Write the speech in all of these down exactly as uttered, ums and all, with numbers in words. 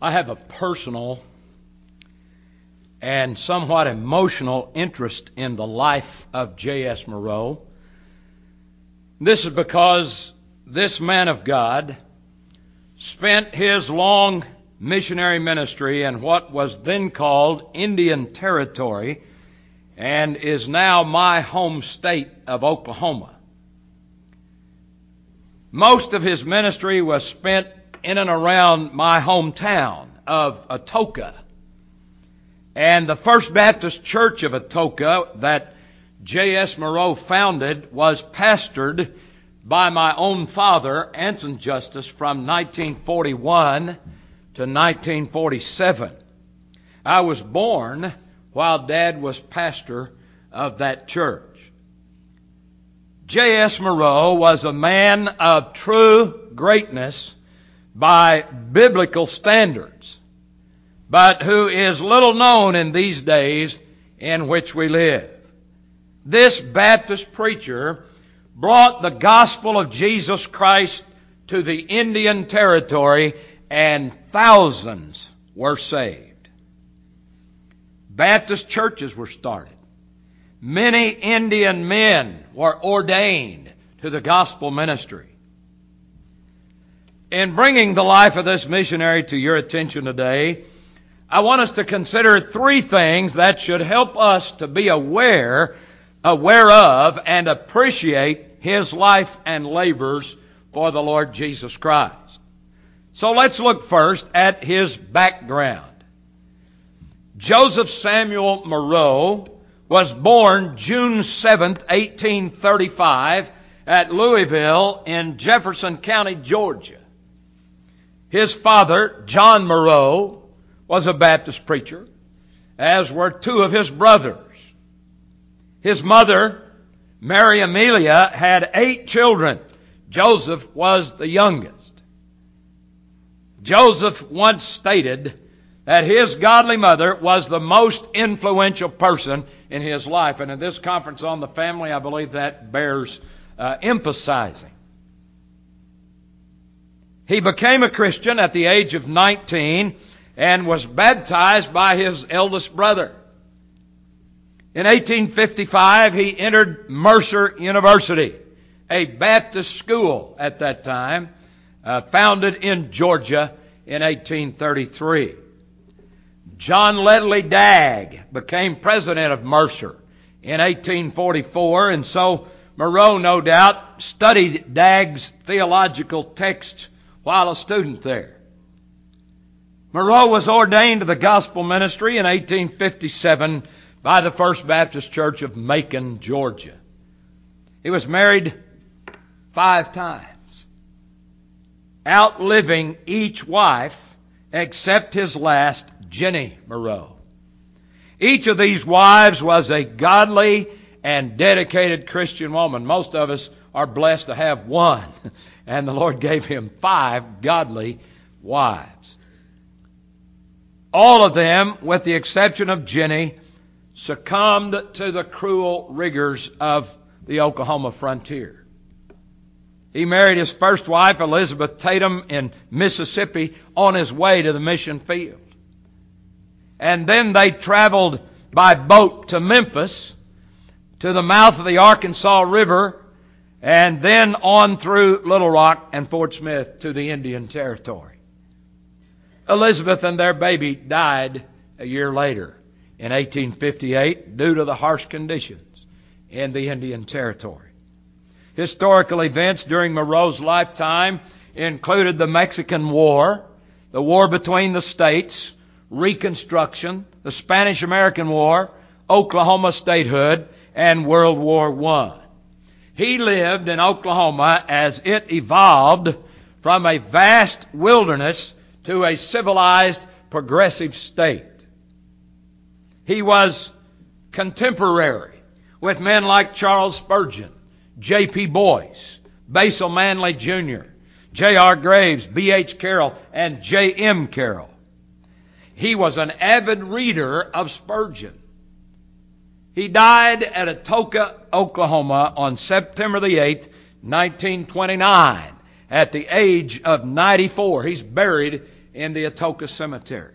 I have a personal and somewhat emotional interest in the life of J S Moreau. This is because this man of God spent his long missionary ministry in what was then called Indian Territory and is now my home state of Oklahoma. Most of his ministry was spent in and around my hometown of Atoka. And the First Baptist Church of Atoka that J S Moreau founded was pastored by my own father, Anson Justice, from nineteen forty-one to nineteen forty-seven. I was born while Dad was pastor of that church. J S Moreau was a man of true greatness by biblical standards, but who is little known in these days in which we live. This Baptist preacher brought the gospel of Jesus Christ to the Indian Territory, and thousands were saved. Baptist churches were started. Many Indian men were ordained to the gospel ministry. In bringing the life of this missionary to your attention today, I want us to consider three things that should help us to be aware, aware of and appreciate his life and labors for the Lord Jesus Christ. So let's look first at his background. Joseph Samuel Moreau was born June seventh, eighteen thirty-five at Louisville in Jefferson County, Georgia. His father, John Moreau, was a Baptist preacher, as were two of his brothers. His mother, Mary Amelia, had eight children. Joseph was the youngest. Joseph once stated that his godly mother was the most influential person in his life. And in this conference on the family, I believe that bears uh, emphasizing. He became a Christian at the age of nineteen and was baptized by his eldest brother. In eighteen fifty-five, he entered Mercer University, a Baptist school at that time, uh, founded in Georgia in eighteen thirty-three. John Ledley Dagg became president of Mercer in eighteen forty-four, and so Moreau, no doubt, studied Dagg's theological texts while a student there. Moreau was ordained to the gospel ministry in eighteen fifty-seven by the First Baptist Church of Macon, Georgia. He was married five times, outliving each wife except his last, Jenny Moreau. Each of these wives was a godly and dedicated Christian woman. Most of us are blessed to have one, and the Lord gave him five godly wives. All of them, with the exception of Jenny, succumbed to the cruel rigors of the Oklahoma frontier. He married his first wife, Elizabeth Tatum, in Mississippi on his way to the mission field. And then they traveled by boat to Memphis, to the mouth of the Arkansas River, and then on through Little Rock and Fort Smith to the Indian Territory. Elizabeth and their baby died a year later in eighteen fifty-eight due to the harsh conditions in the Indian Territory. Historical events during Moreau's lifetime included the Mexican War, the war between the states, Reconstruction, the Spanish-American War, Oklahoma statehood, and World War One. He lived in Oklahoma as it evolved from a vast wilderness to a civilized, progressive state. He was contemporary with men like Charles Spurgeon, J P Boyce, Basil Manley Junior, J R Graves, B H Carroll, and J M Carroll. He was an avid reader of Spurgeon. He died at Atoka, Oklahoma on September the eighth, nineteen twenty-nine, at the age of ninety-four. He's buried in the Atoka Cemetery.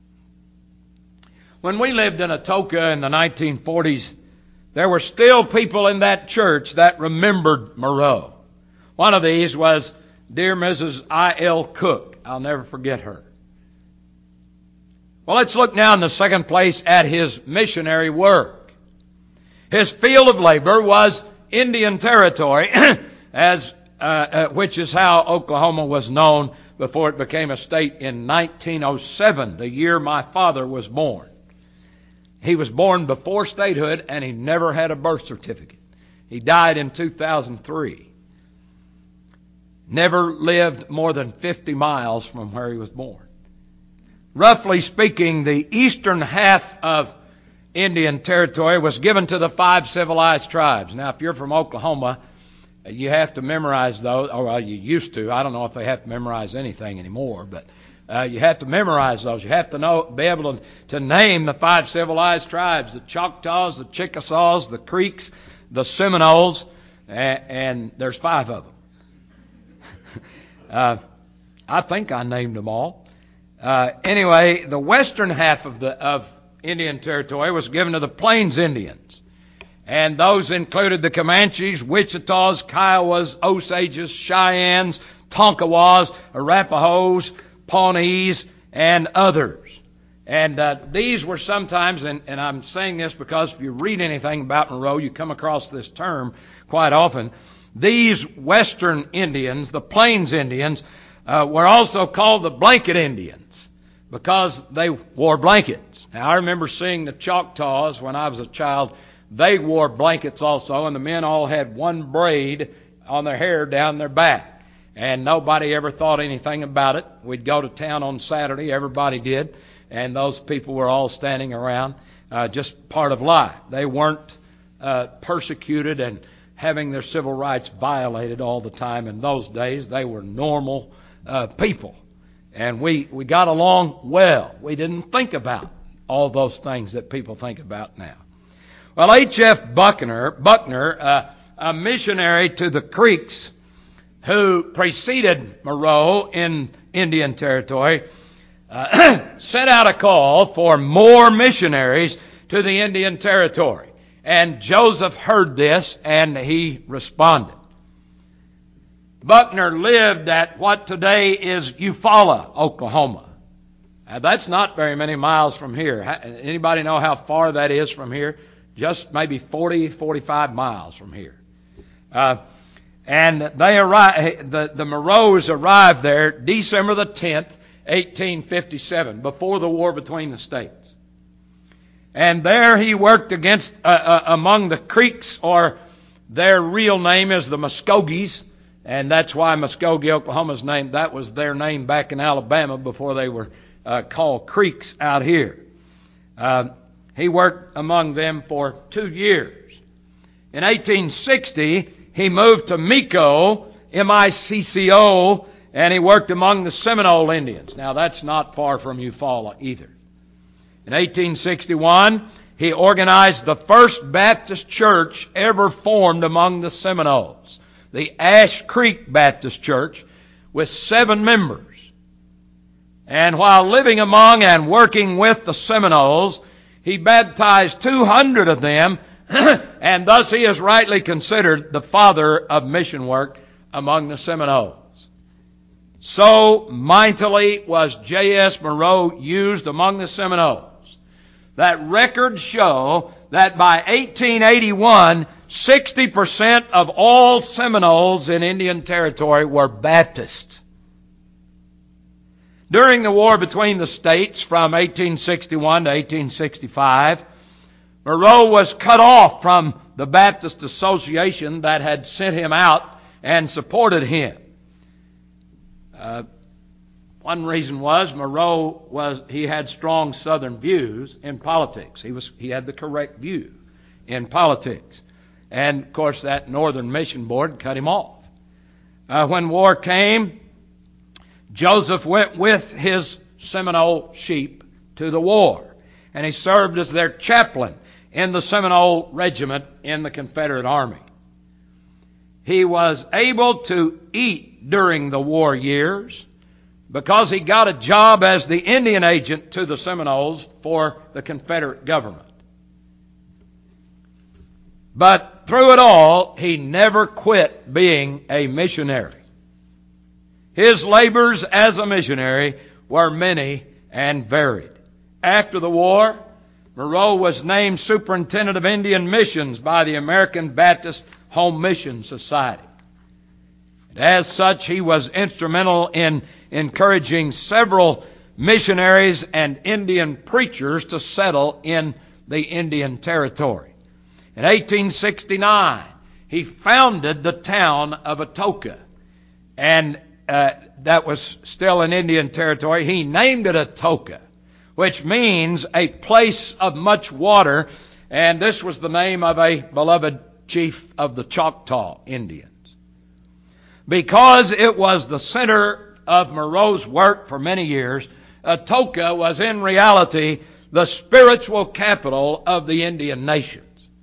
When we lived in Atoka in the nineteen forties, there were still people in that church that remembered Moreau. One of these was dear Missus I L Cook. I'll never forget her. Well, let's look now in the second place at his missionary work. His field of labor was Indian Territory, as uh, uh, which is how Oklahoma was known before it became a state in nineteen oh seven, the year my father was born. He was born before statehood, and he never had a birth certificate. He died in two thousand three. Never lived more than fifty miles from where he was born. Roughly speaking, the eastern half of Indian Territory was given to the five civilized tribes. Now, if you're from Oklahoma, you have to memorize those, or well, you used to. I don't know if they have to memorize anything anymore, but uh, you have to memorize those. You have to know, be able to, to name the five civilized tribes: the Choctaws, the Chickasaws, the Creeks, the Seminoles, and, and there's five of them. uh, I think I named them all. Uh, anyway, the western half of the of Indian Territory was given to the Plains Indians. And those included the Comanches, Wichitas, Kiowas, Osages, Cheyennes, Tonkawas, Arapahoes, Pawnees, and others. And uh, these were sometimes, and, and I'm saying this because if you read anything about Moreau, you come across this term quite often. These Western Indians, the Plains Indians, uh, were also called the Blanket Indians because they wore blankets. Now, I remember seeing the Choctaws when I was a child. They wore blankets also, and the men all had one braid on their hair down their back. And nobody ever thought anything about it. We'd go to town on Saturday, everybody did, and those people were all standing around, uh, just part of life. They weren't uh, persecuted and having their civil rights violated all the time in those days. They were normal uh, people. And we, we got along well. We didn't think about all those things that people think about now. Well, H F Buckner, Buckner uh, a missionary to the Creeks who preceded Moreau in Indian Territory, uh, sent out a call for more missionaries to the Indian Territory. And Joseph heard this, and he responded. Buckner lived at what today is Eufaula, Oklahoma. Now, that's not very many miles from here. Anybody know how far that is from here? Just maybe forty, forty-five miles from here. Uh, and they arrived, the, the Moreaus arrived there December the tenth, eighteen fifty-seven, before the war between the states. And there he worked against, uh, uh, among the Creeks, or their real name is the Muskogees, and that's why Muskogee, Oklahoma is named. That was their name back in Alabama before they were uh, called Creeks out here. Uh, He worked among them for two years. In eighteen sixty, he moved to Mico, M I C C O, and he worked among the Seminole Indians. Now, that's not far from Eufaula either. In eighteen sixty-one, he organized the first Baptist church ever formed among the Seminoles, the Ash Creek Baptist Church, with seven members. And while living among and working with the Seminoles, he baptized two hundred of them, and thus he is rightly considered the father of mission work among the Seminoles. So mightily was J S Moreau used among the Seminoles that records show that by eighteen eighty-one, sixty percent of all Seminoles in Indian Territory were Baptist. During the war between the states from eighteen sixty-one to eighteen sixty-five, Moreau was cut off from the Baptist Association that had sent him out and supported him. Uh, one reason was Moreau was he had strong Southern views in politics. He was he had the correct view in politics, and of course that Northern Mission Board cut him off. Uh, when war came, Joseph went with his Seminole sheep to the war, and he served as their chaplain in the Seminole Regiment in the Confederate Army. He was able to eat during the war years, because he got a job as the Indian agent to the Seminoles for the Confederate government. But through it all, he never quit being a missionary. His labors as a missionary were many and varied. After the war, Moreau was named Superintendent of Indian Missions by the American Baptist Home Mission Society. And as such, he was instrumental in encouraging several missionaries and Indian preachers to settle in the Indian Territory. In eighteen sixty-nine, he founded the town of Atoka, and uh, that was still in Indian Territory. He named it Atoka, which means a place of much water, and this was the name of a beloved chief of the Choctaw Indians. Because it was the center of Moreau's work for many years, Atoka was in reality the spiritual capital of the Indian nations.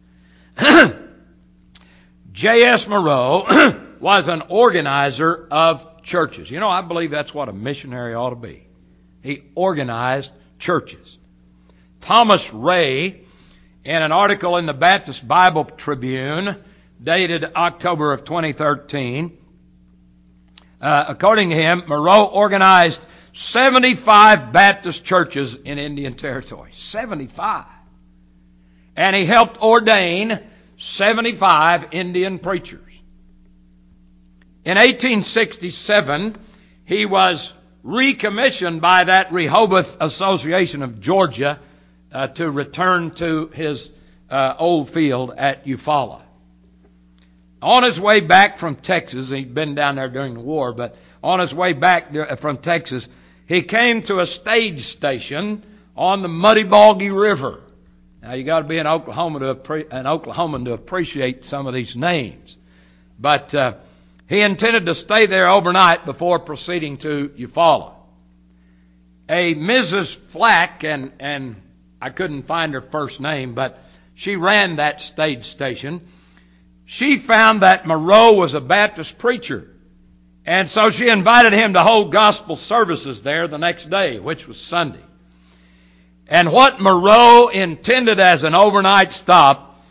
J S Moreau was an organizer of churches. You know, I believe that's what a missionary ought to be. He organized churches. Thomas Ray, in an article in the Baptist Bible Tribune, dated October of twenty thirteen, uh, according to him, Moreau organized seventy-five Baptist churches in Indian Territory. seventy-five. And he helped ordain seventy-five Indian preachers. In eighteen sixty-seven, he was recommissioned by that Rehoboth Association of Georgia uh, to return to his uh, old field at Eufaula. On his way back from Texas, he'd been down there during the war, but on his way back from Texas, he came to a stage station on the Muddy Boggy River. Now, you got to be an Oklahoma to appre- an Oklahoman to appreciate some of these names. But uh, he intended to stay there overnight before proceeding to Eufaula. A Missus Flack, and, and I couldn't find her first name, but she ran that stage station. She found that Moreau was a Baptist preacher. And so she invited him to hold gospel services there the next day, which was Sunday. And what Moreau intended as an overnight stop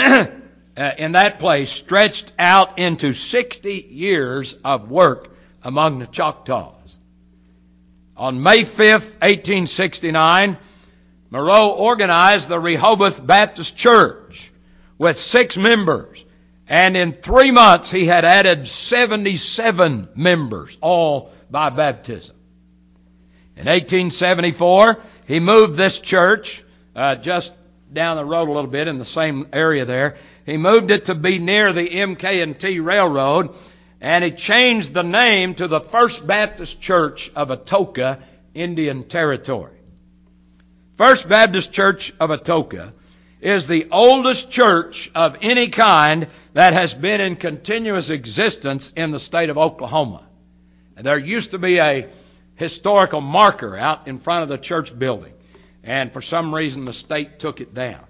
in that place stretched out into sixty years of work among the Choctaws. On May fifth, eighteen sixty-nine, Moreau organized the Rehoboth Baptist Church with six members. And in three months, he had added seventy-seven members, all by baptism. In eighteen seventy-four, he moved this church uh, just down the road a little bit in the same area there. He moved it to be near the M K and T Railroad, and he changed the name to the First Baptist Church of Atoka, Indian Territory. First Baptist Church of Atoka is the oldest church of any kind that has been in continuous existence in the state of Oklahoma. And there used to be a historical marker out in front of the church building, and for some reason the state took it down.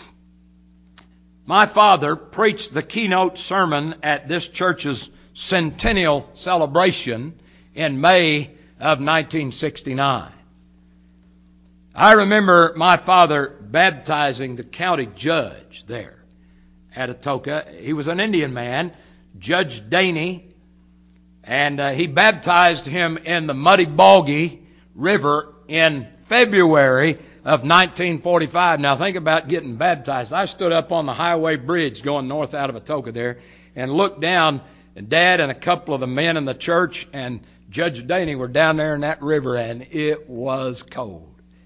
My father preached the keynote sermon at this church's centennial celebration in May of nineteen sixty-nine. I remember my father baptizing the county judge there at Atoka. He was an Indian man, Judge Daney, and uh, he baptized him in the Muddy Boggy River in February of nineteen forty-five. Now think about getting baptized. I stood up on the highway bridge going north out of Atoka there and looked down, and Dad and a couple of the men in the church and Judge Daney were down there in that river, and it was cold.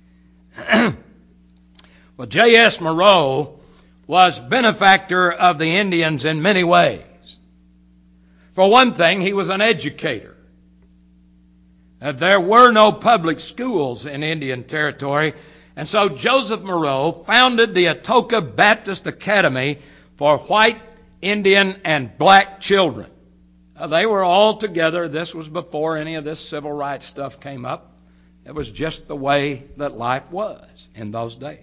Well, J S Moreau was benefactor of the Indians in many ways. For one thing, he was an educator. Uh, there were no public schools in Indian Territory, and so Joseph Moreau founded the Atoka Baptist Academy for white, Indian, and black children. Uh, they were all together. This was before any of this civil rights stuff came up. It was just the way that life was in those days.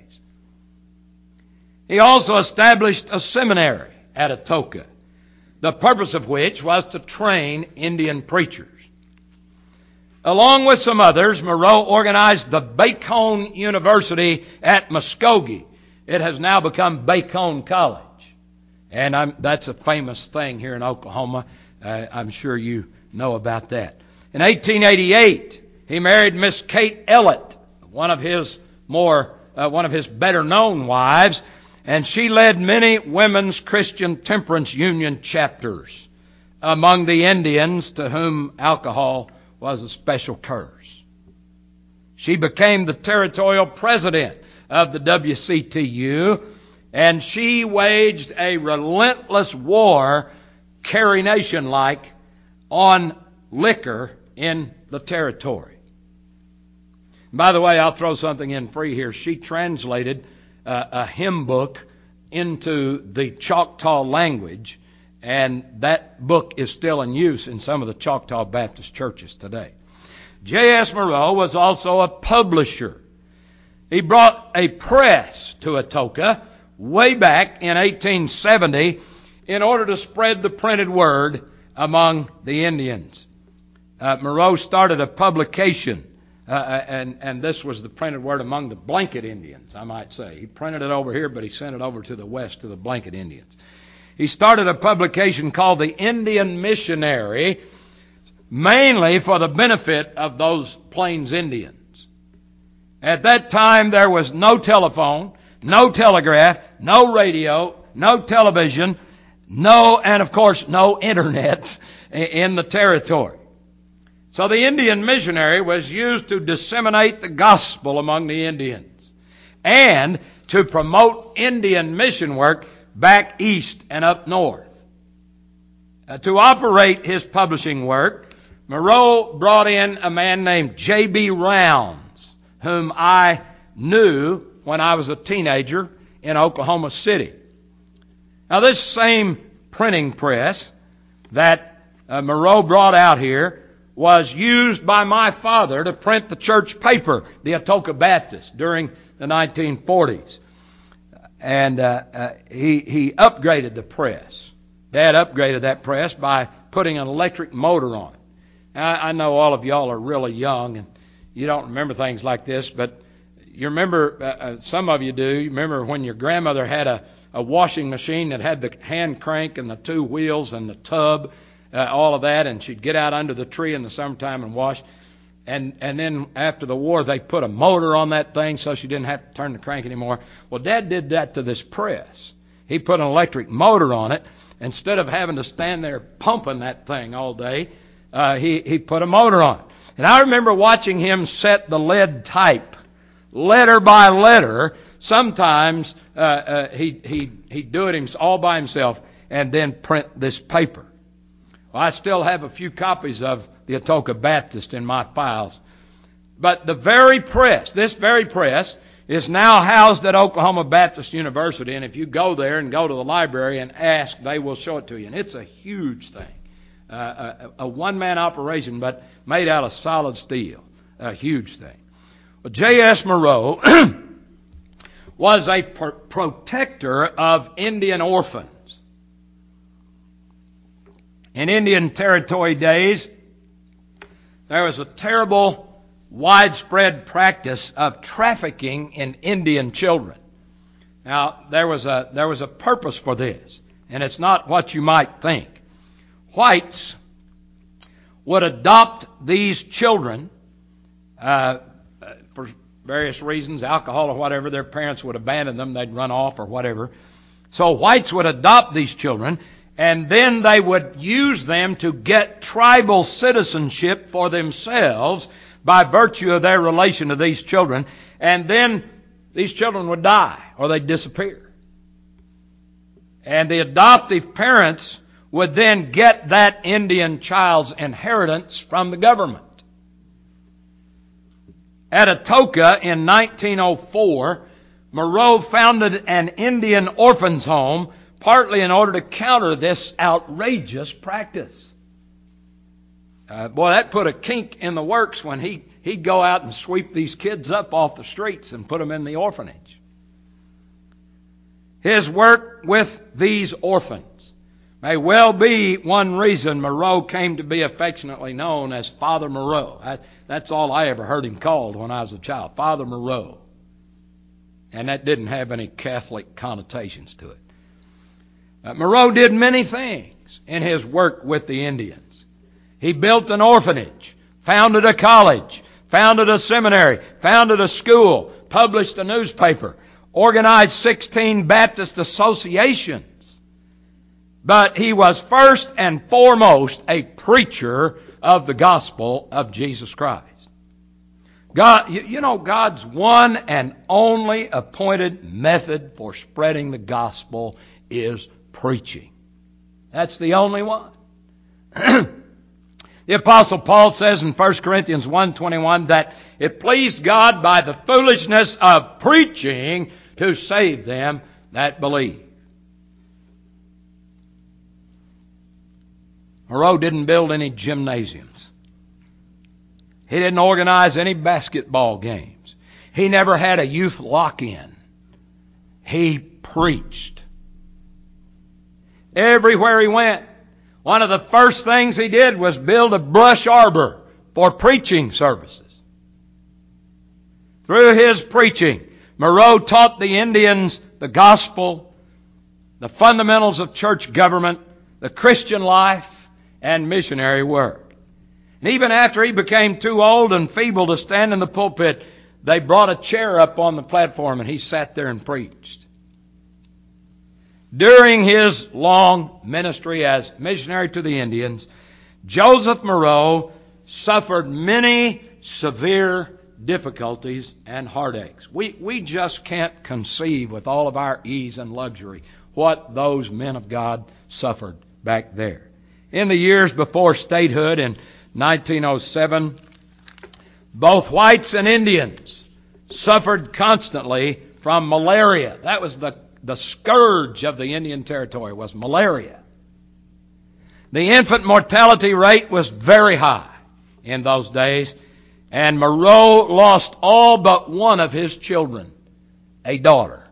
He also established a seminary at Atoka, the purpose of which was to train Indian preachers. Along with some others, Moreau organized the Bacone University at Muskogee. It has now become Bacone College. And I'm, that's a famous thing here in Oklahoma. Uh, I'm sure you know about that. In eighteen eighty-eight, he married Miss Kate Ellett, one of his more, uh, one of his better-known wives, and she led many women's Christian temperance union chapters among the Indians to whom alcohol was a special curse. She became the territorial president of the W C T U, and she waged a relentless war, Carrie Nation-like, on liquor in the territory. By the way, I'll throw something in free here. She translated uh, a hymn book into the Choctaw language, and that book is still in use in some of the Choctaw Baptist churches today. J S. Moreau was also a publisher. He brought a press to Atoka way back in eighteen seventy in order to spread the printed word among the Indians. Uh, Moreau started a publication, uh, and, and this was the printed word among the Blanket Indians, I might say. He printed it over here, but he sent it over to the west to the Blanket Indians. He started a publication called the Indian Missionary, mainly for the benefit of those Plains Indians. At that time, there was no telephone, no telegraph, no radio, no television, no, and of course, no internet in the territory. So the Indian Missionary was used to disseminate the gospel among the Indians and to promote Indian mission work back east and up north. Uh, to operate his publishing work, Moreau brought in a man named J B Rounds, whom I knew when I was a teenager in Oklahoma City. Now, this same printing press that uh, Moreau brought out here was used by my father to print the church paper, the Atoka Baptist, during the nineteen forties. And uh, uh, he, he upgraded the press. Dad upgraded that press by putting an electric motor on it. Now, I know all of y'all are really young and you don't remember things like this, but you remember, uh, uh, some of you do, you remember when your grandmother had a, a washing machine that had the hand crank and the two wheels and the tub, uh, all of that, and she'd get out under the tree in the summertime and wash. And and then after the war, they put a motor on that thing so she didn't have to turn the crank anymore. Well, Dad did that to this press. He put an electric motor on it. Instead of having to stand there pumping that thing all day, uh, he, he put a motor on it. And I remember watching him set the lead type, letter by letter. Sometimes uh, uh, he, he, he'd do it all by himself and then print this paper. Well, I still have a few copies of the Atoka Baptist in my files. But the very press, this very press, is now housed at Oklahoma Baptist University. And if you go there and go to the library and ask, they will show it to you. And it's a huge thing. Uh, a, a one-man operation, but made out of solid steel. A huge thing. Well, J S. Moreau was a per- protector of Indian orphans. In Indian Territory days, there was a terrible, widespread practice of trafficking in Indian children. Now, there was a there was a purpose for this, and it's not what you might think. Whites would adopt these children uh, for various reasons, alcohol or whatever. Their parents would abandon them; they'd run off or whatever. So whites would adopt these children, and then they would use them to get tribal citizenship for themselves by virtue of their relation to these children. And then these children would die or they'd disappear. And the adoptive parents would then get that Indian child's inheritance from the government. At Atoka in nineteen oh four, Moreau founded an Indian orphans home, partly in order to counter this outrageous practice. Uh, boy, that put a kink in the works when he, he'd go out and sweep these kids up off the streets and put them in the orphanage. His work with these orphans May well be one reason Moreau came to be affectionately known as Father Moreau. I, that's all I ever heard him called when I was a child, Father Moreau. And that didn't have any Catholic connotations to it. Uh, Moreau did many things in his work with the Indians. He built an orphanage, founded a college, founded a seminary, founded a school, published a newspaper, organized sixteen Baptist associations. But he was first and foremost a preacher of the gospel of Jesus Christ. God, you, you know, God's one and only appointed method for spreading the gospel is preaching. That's the only one. The Apostle Paul says in First Corinthians one twenty-one that it pleased God by the foolishness of preaching to save them that believe. Moreau didn't build any gymnasiums. He didn't organize any basketball games. He never had a youth lock-in. He preached. Everywhere he went, one of the first things he did was build a brush arbor for preaching services. Through his preaching, Moreau taught the Indians the gospel, the fundamentals of church government, the Christian life, and missionary work. And even after he became too old and feeble to stand in the pulpit, they brought a chair up on the platform and he sat there and preached. During his long ministry as missionary to the Indians, Joseph Moreau suffered many severe difficulties and heartaches. We, we just can't conceive with all of our ease and luxury what those men of God suffered back there. In the years before statehood in nineteen oh seven, both whites and Indians suffered constantly from malaria. That was the, the scourge of the Indian Territory, was malaria. The infant mortality rate was very high in those days, and Moreau lost all but one of his children, a daughter.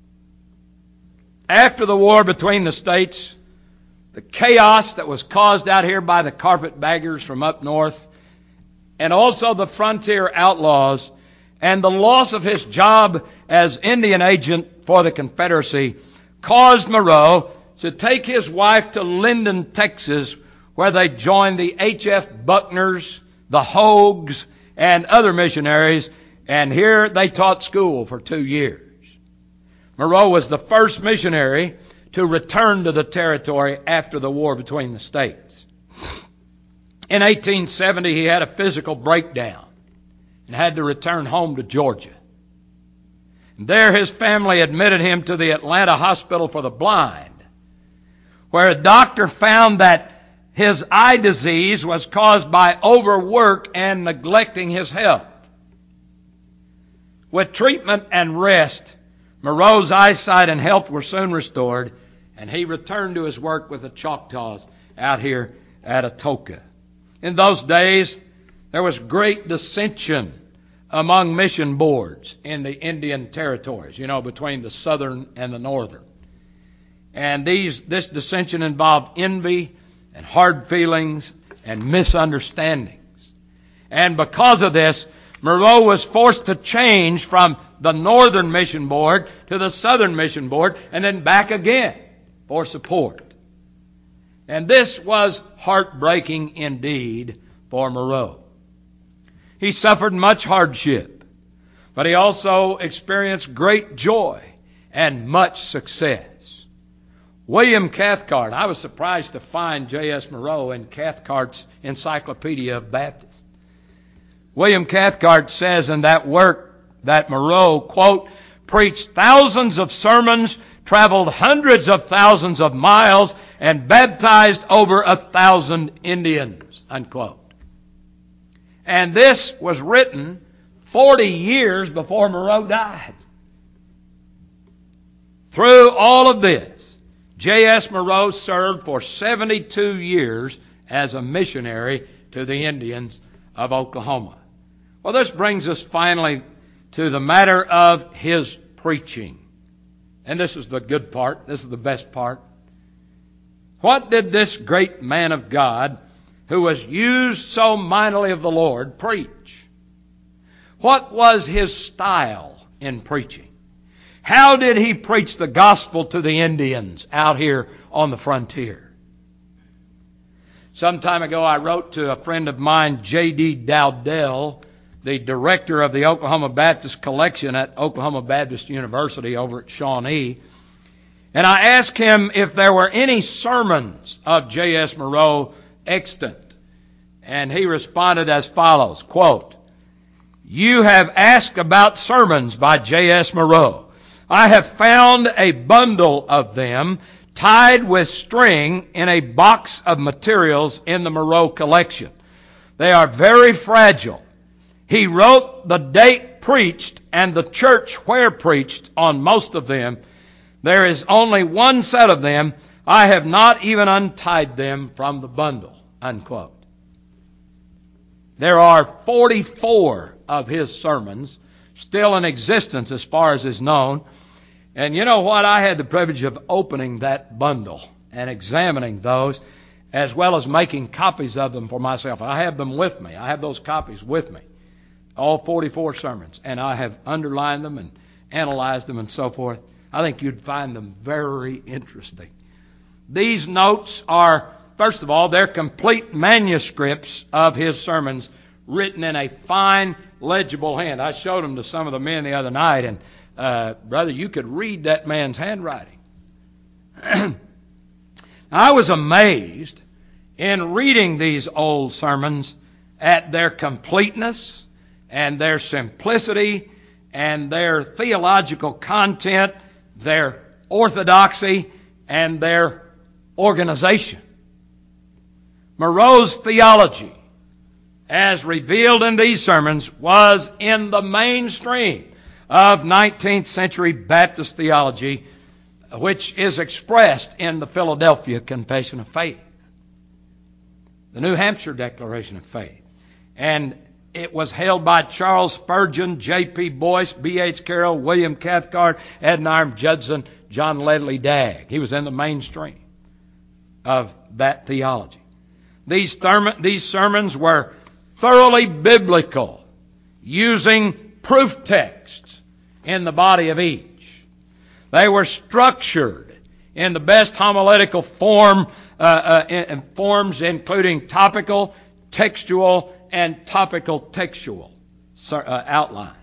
After the war between the states, the chaos that was caused out here by the carpetbaggers from up north, and also the frontier outlaws, and the loss of his job as Indian agent for the Confederacy, caused Moreau to take his wife to Linden, Texas, where they joined the H F Buckners, the Hogues, and other missionaries, and here they taught school for two years. Moreau was the first missionary to return to the territory after the war between the states. In eighteen seventy, he had a physical breakdown and had to return home to Georgia. And there his family admitted him to the Atlanta Hospital for the Blind, where a doctor found that his eye disease was caused by overwork and neglecting his health. With treatment and rest, Moreau's eyesight and health were soon restored, and he returned to his work with the Choctaws out here at Atoka. In those days, there was great dissension among mission boards in the Indian territories, you know, between the southern and the northern. And these, this dissension involved envy and hard feelings and misunderstandings. And because of this, Moreau was forced to change from the northern mission board to the southern mission board and then back again for support. And this was heartbreaking indeed for Moreau. He suffered much hardship, but he also experienced great joy and much success. William Cathcart, I was surprised to find J S Moreau in Cathcart's Encyclopedia of Baptists. William Cathcart says in that work that Moreau, quote, preached thousands of sermons, traveled hundreds of thousands of miles, and baptized over a thousand Indians, unquote. And this was written forty years before Moreau died. Through all of this, J S Moreau served for seventy-two years as a missionary to the Indians of Oklahoma. Well, this brings us finally to the matter of his preaching. And this is the good part. This is the best part. What did this great man of God, who was used so mightily of the Lord, preach? What was his style in preaching? How did he preach the gospel to the Indians out here on the frontier? Some time ago I wrote to a friend of mine, J D Dowdell, the director of the Oklahoma Baptist Collection at Oklahoma Baptist University over at Shawnee, and I asked him if there were any sermons of J S Moreau extant. And he responded as follows, quote, "You have asked about sermons by J S Moreau. I have found a bundle of them tied with string in a box of materials in the Moreau collection. They are very fragile. He wrote the date preached and the church where preached on most of them. There is only one set of them. I have not even untied them from the bundle," unquote. There are forty-four of his sermons still in existence as far as is known. And you know what? I had the privilege of opening that bundle and examining those, as well as making copies of them for myself. I have them with me. I have those copies with me. All forty-four sermons. And I have underlined them and analyzed them and so forth. I think you'd find them very interesting. These notes are, first of all, they're complete manuscripts of his sermons written in a fine, legible hand. I showed them to some of the men the other night, and uh, brother, you could read that man's handwriting. I was amazed in reading these old sermons at their completeness and their simplicity and their theological content, their orthodoxy, and their organization. Moreau's theology, as revealed in these sermons, was in the mainstream of nineteenth century Baptist theology, which is expressed in the Philadelphia Confession of Faith, the New Hampshire Declaration of Faith, and it was held by Charles Spurgeon, J P Boyce, B H Carroll, William Cathcart, Adoniram Judson, John Ledley Dagg. He was in the mainstream of that theology. These, therm- these sermons were thoroughly biblical, using proof texts in the body of each. They were structured in the best homiletical form, uh, uh, in, in forms including topical, textual, and topical textual uh, outlines.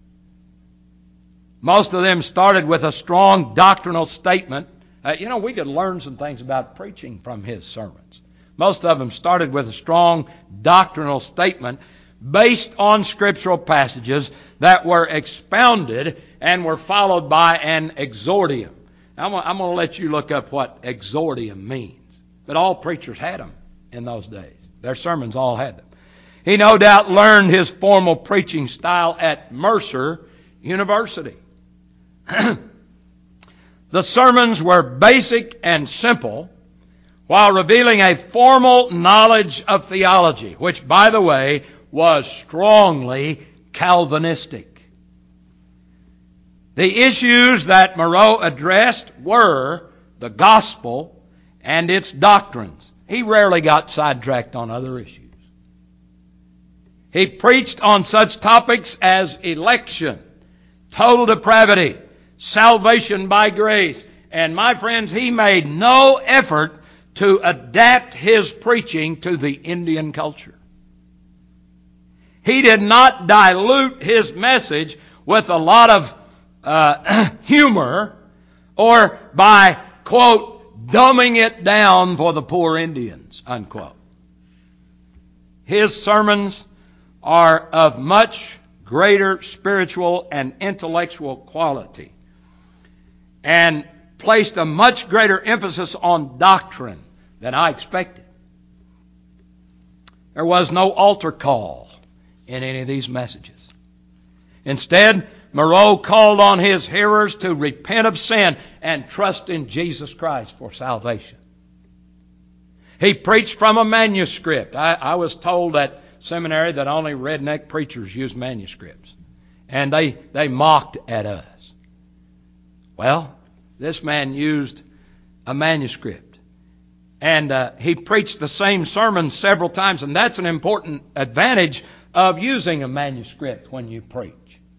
Most of them started with a strong doctrinal statement. Uh, you know, we could learn some things about preaching from his sermons. Most of them started with a strong doctrinal statement based on scriptural passages that were expounded and were followed by an exordium. Now, I'm going to let you look up what exordium means. But all preachers had them in those days. Their sermons all had them. He no doubt learned his formal preaching style at Mercer University. The sermons were basic and simple, while revealing a formal knowledge of theology, which, by the way, was strongly Calvinistic. The issues that Moreau addressed were the gospel and its doctrines. He rarely got sidetracked on other issues. He preached on such topics as election, total depravity, salvation by grace. And my friends, he made no effort to adapt his preaching to the Indian culture. He did not dilute his message with a lot of uh, humor or by, quote, dumbing it down for the poor Indians, unquote. His sermons are of much greater spiritual and intellectual quality and placed a much greater emphasis on doctrine than I expected. There was no altar call in any of these messages. Instead, Moreau called on his hearers to repent of sin and trust in Jesus Christ for salvation. He preached from a manuscript. I, I was told at seminary that only redneck preachers use manuscripts. And they, they mocked at us. Well, this man used a manuscript. And uh, he preached the same sermon several times, and that's an important advantage of using a manuscript when you preach.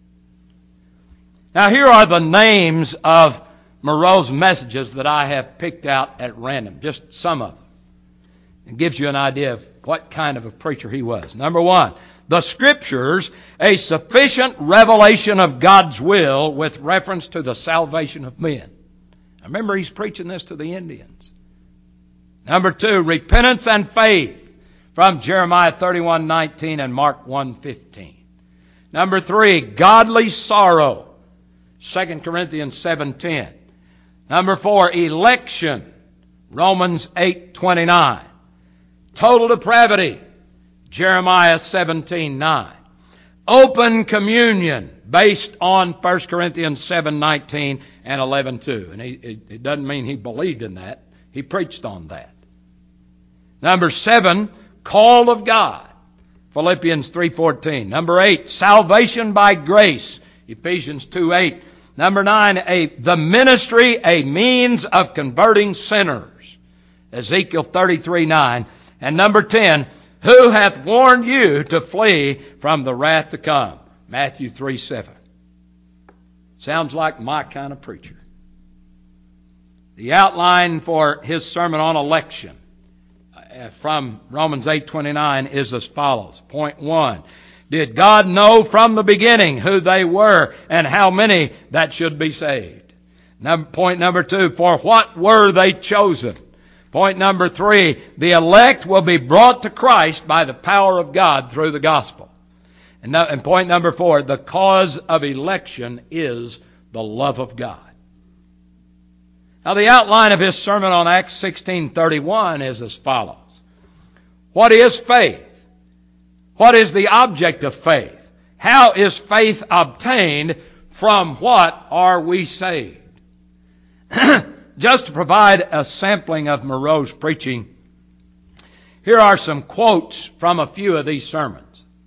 Now, here are the names of Moreau's messages that I have picked out at random, just some of them. It gives you an idea of what kind of a preacher he was. Number one, the Scriptures, a sufficient revelation of God's will with reference to the salvation of men. I remember he's preaching this to the Indians. Number two, repentance and faith from Jeremiah thirty-one nineteen and Mark one fifteen. Number three, godly sorrow, Second Corinthians seven ten. Number four, election, Romans eight twenty-nine. Total depravity, Jeremiah seventeen nine. Open communion, based on First Corinthians seven nineteen and eleven two. And he, it, it doesn't mean he believed in that. He preached on that. Number seven, call of God, Philippians three fourteen. Number eight, salvation by grace, Ephesians two eight. Number nine, a, the ministry, a means of converting sinners, Ezekiel thirty-three nine. And number ten, who hath warned you to flee from the wrath to come, Matthew three seven. Sounds like my kind of preacher. The outline for his sermon on election uh, from Romans eight twenty-nine is as follows. Point one, did God know from the beginning who they were and how many that should be saved? Number, point number two, for what were they chosen? Point number three, the elect will be brought to Christ by the power of God through the gospel. And, no, and point number four, the cause of election is the love of God. Now the outline of his sermon on Acts sixteen thirty-one is as follows. What is faith? What is the object of faith? How is faith obtained? From what are we saved? Just to provide a sampling of Moreau's preaching, here are some quotes from a few of these sermons.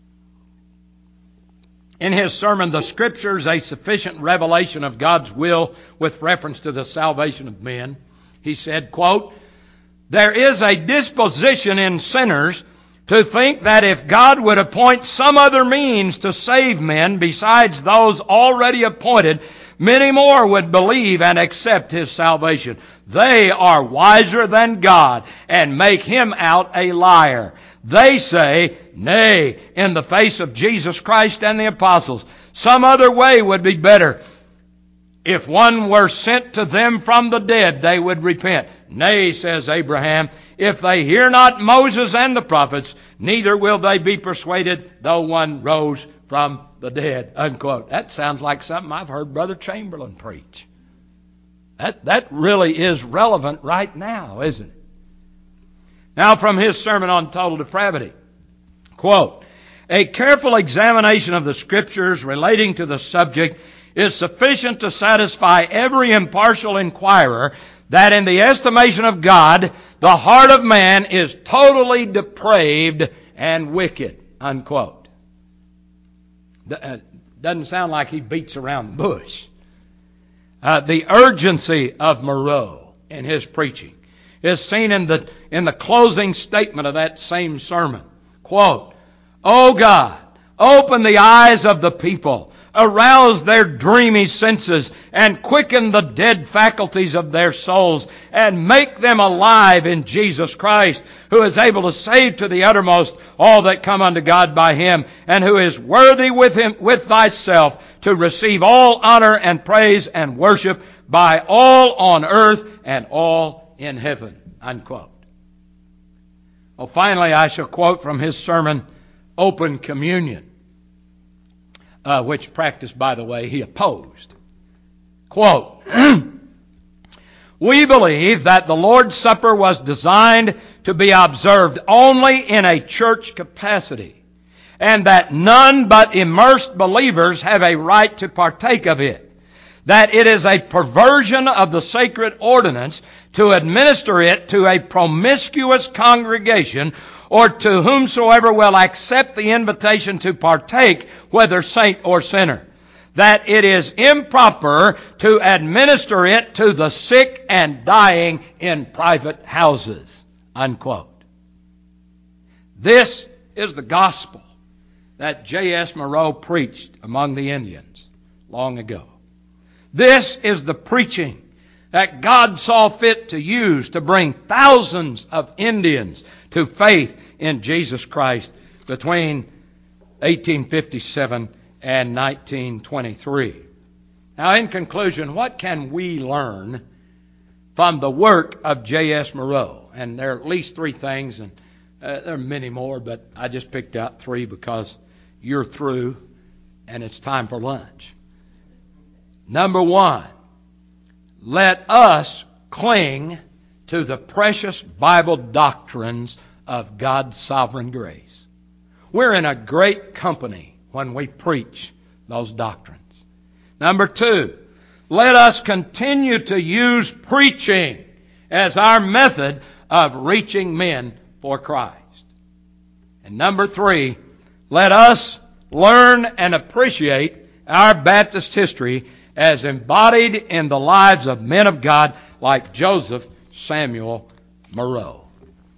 In his sermon, The Scriptures, a Sufficient Revelation of God's Will with reference to the salvation of men, he said, quote, there is a disposition in sinners to think that if God would appoint some other means to save men besides those already appointed, many more would believe and accept His salvation. They are wiser than God and make Him out a liar. They say, nay, in the face of Jesus Christ and the apostles, some other way would be better. If one were sent to them from the dead, they would repent. Nay, says Abraham, if they hear not Moses and the prophets, neither will they be persuaded, though one rose from the dead. Unquote. That sounds like something I've heard Brother Chamberlain preach. That, that really is relevant right now, isn't it? Now from his sermon on total depravity. Quote, a careful examination of the Scriptures relating to the subject is sufficient to satisfy every impartial inquirer that in the estimation of God, the heart of man is totally depraved and wicked. Unquote. Doesn't sound like he beats around the bush. Uh, the urgency of Moreau in his preaching is seen in the in the closing statement of that same sermon. Quote, O God, open the eyes of the people, arouse their dreamy senses, and quicken the dead faculties of their souls, and make them alive in Jesus Christ, who is able to save to the uttermost all that come unto God by Him, and who is worthy with Him, with Thyself, to receive all honor and praise and worship by all on earth and all in heaven. Unquote. Well, finally, I shall quote from his sermon, Open Communion, uh, which practice, by the way, he opposed. Quote, we believe that the Lord's Supper was designed to be observed only in a church capacity, and that none but immersed believers have a right to partake of it. That it is a perversion of the sacred ordinance to administer it to a promiscuous congregation or to whomsoever will accept the invitation to partake, whether saint or sinner. that it is improper to administer it to the sick and dying in private houses. Unquote. This is the gospel that J S Moreau preached among the Indians long ago. This is the preaching that God saw fit to use to bring thousands of Indians to faith in Jesus Christ between eighteen fifty-seven and nineteen twenty-three. Now, in conclusion, what can we learn from the work of J S Moreau? And there are at least three things, and uh, there are many more, but I just picked out three because you're through and it's time for lunch. Number one, let us cling to the precious Bible doctrines of God's sovereign grace. We're in a great company when we preach those doctrines. Number two, let us continue to use preaching as our method of reaching men for Christ. And number three, let us learn and appreciate our Baptist history as embodied in the lives of men of God like Joseph Samuel Moreau.